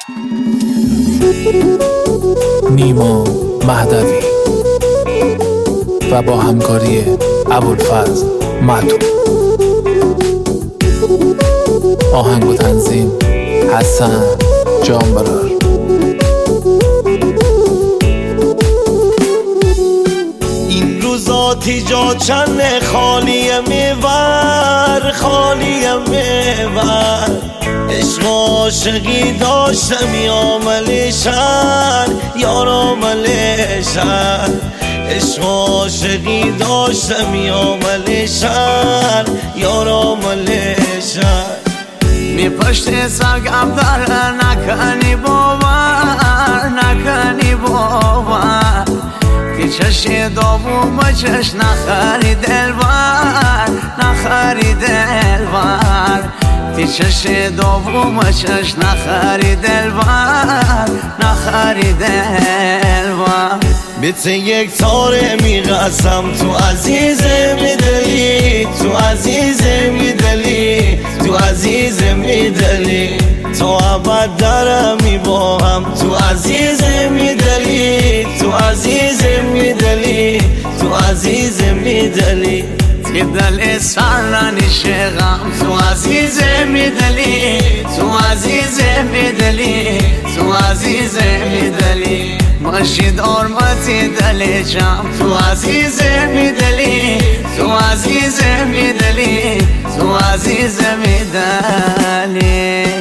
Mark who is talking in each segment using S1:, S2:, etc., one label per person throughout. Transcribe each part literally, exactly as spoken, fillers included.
S1: نیما مهدوی و با همکاری ابوالفضل معتوق. آهنگ و تنظیم حسن جانبرار.
S2: این روزاتی جا چند خالی میور خالی میور عشق و عاشقی داشتم یا ملیشن یارا ملیشن عشق و عاشقی داشتم یا ملیشن یارا ملیشن
S3: می پشت سرگم در نکنی باور نکنی باور که چشی دابو بچش نخری دلبر نخری دلبر تی چشی دابو بچش نخری دلبر نخری دلبر
S2: بیت یک تاره میقسم تو عزیز میدلی تو عزیز میدلی تو عزیز میدلی تو ابد درم میباهم تو عزیز میدلی تو عزیز میدلی تو عزیز میدلی
S3: تی دل سر نشغم تو عزیز میدلی تو عزیز میدلی تو عزیز میدلی باشید آرمتی دل جم تو عزیز میدلی تو عزیز میدلی تو عزیز میدلی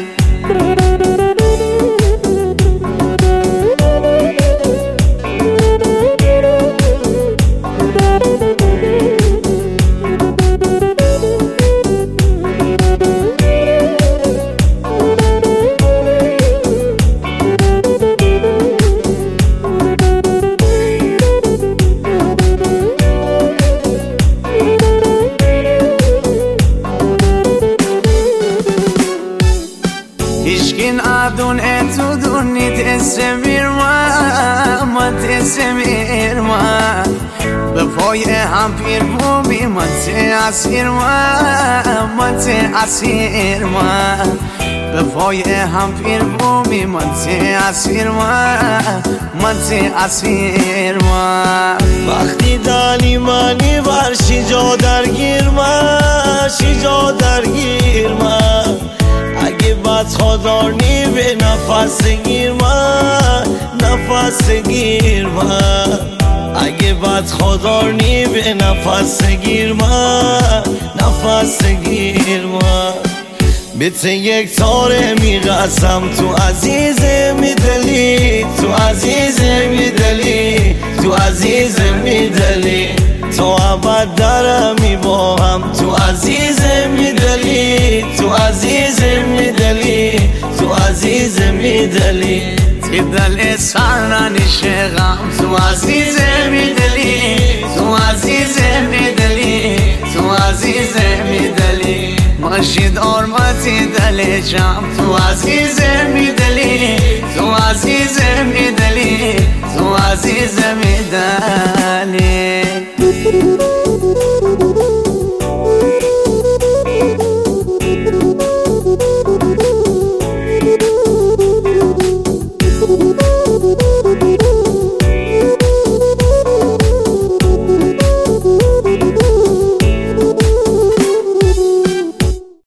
S3: هیچکین عدون اتو دونی تسمیر ما ما تسمیر ما به پای هم پیر بومی ما تأثیر ما ما تأثیر ما به پای هم پیر بومی ما تأثیر ما ما تأثیر ما
S2: وقتی دانی منی ورشی جا درگیر من شی جا درگیر من اگه بد خودارنی به نفس گیر من نفس گیر من اگه بد خودارنی به نفس گیر من نفس گیر من بیت یک تاره میقسم تو عزیز میدلی تو عزیز میدلی تو عزیز میدلی تو ابد درم میباهم تو عزیز میدلی تو عزیز میدلی تو عزیز میدلی
S3: تی دل سر نشغم تو عزیز میدلی تو عزیز میدلی تو عزیز میدلی باشید آرمتی دل جم تو عزیز میدلی تو عزیز میدلی تو عزیز میدلی